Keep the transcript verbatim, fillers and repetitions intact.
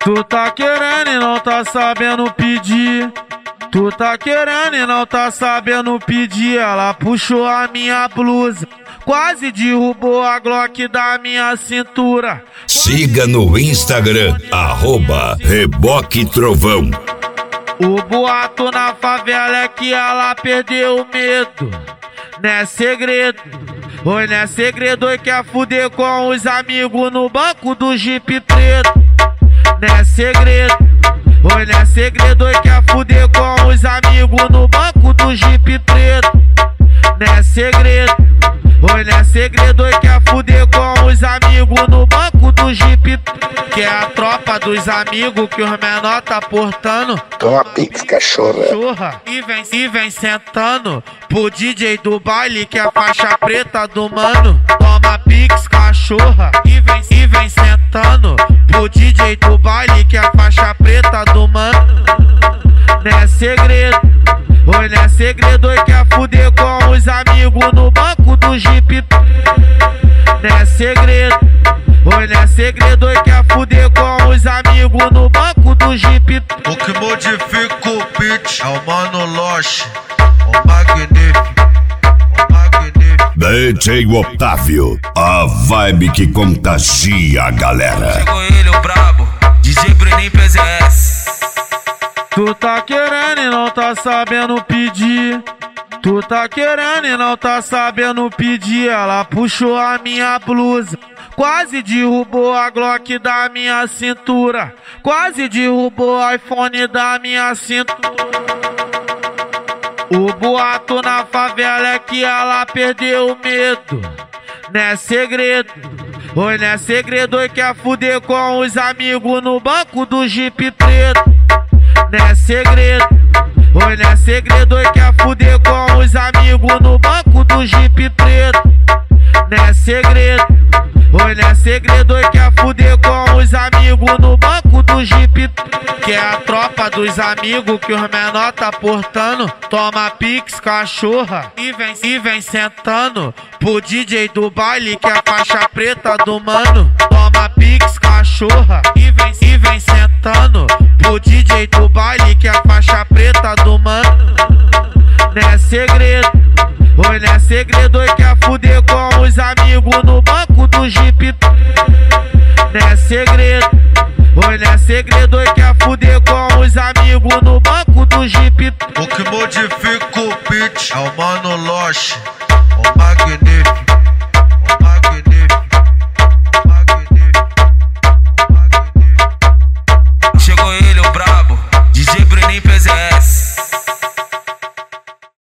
Tu tá querendo e não tá sabendo pedir. Tu tá querendo e não tá sabendo pedir. Ela puxou a minha blusa, quase derrubou a Glock da minha cintura. Siga no Instagram, arroba Reboque Trovão. O boato na favela é que ela perdeu o medo. Não é segredo, oi, não é segredo, oi, quer fuder com os amigos no banco do Jeep preto. Não é segredo, oi, não é segredo, oi, quer fuder com os amigos no banco do Jeep preto. Não é segredo, oi, não é segredo, oi, quer fuder com os amigos no banco do Jeep preto. Que é a tropa dos amigos que os menor tá portando. Toma pix, cachorra. Churra. E vem, e vem sentando pro D J do baile que é a faixa preta do mano. Toma pix, cachorra. E vem, e vem sentando pro D J do baile que é a faixa preta do mano. Não é segredo, oi, não é segredo, oi, quer fuder com os amigos no banco do Jeep. Não é segredo, oi, não é segredo, oi, quer fuder com os amigos no banco do Jeep. O que modifica o beat é o Mano Loche, o magnífico, o magnífico. D J Otávio, a vibe que contagia a galera. Chegou ele, o brabo, D J Bruninho P Z S. Tu tá querendo e não tá sabendo pedir. Tu tá querendo e não tá sabendo pedir. Ela puxou a minha blusa, quase derrubou a Glock da minha cintura. Quase derrubou o iPhone da minha cintura. O boato na favela é que ela perdeu o medo. Não é segredo, oi, não é segredo, oi, quer fuder com os amigos no banco do Jeep preto. Não é segredo, oi, não é segredo, oi, quer fuder com os amigos no banco do Jeep preto. Não é segredo, oi, não é segredo, oi, quer fuder com os amigos no banco do Jeep. Que é a tropa dos amigos que os menor tá portando. Toma pix, cachorra. E vem, e vem sentando pro D J do baile que é a faixa preta do mano. Toma pix, cachorra. E vem, e vem sentando pro D J do baile que é a faixa preta do mano. Não é segredo, oi, não é segredo, oi, quer fuder com os amigos no banco do Jeep. Não é segredo, oi, não é segredo, oi, quer fuder com os amigos no banco do Jeep. O que modifica o beat é o Mano Loche, o magnífico, o magnífico, o magnífico, o magnífico. Chegou ele, o brabo, D J Bruninho P Z S.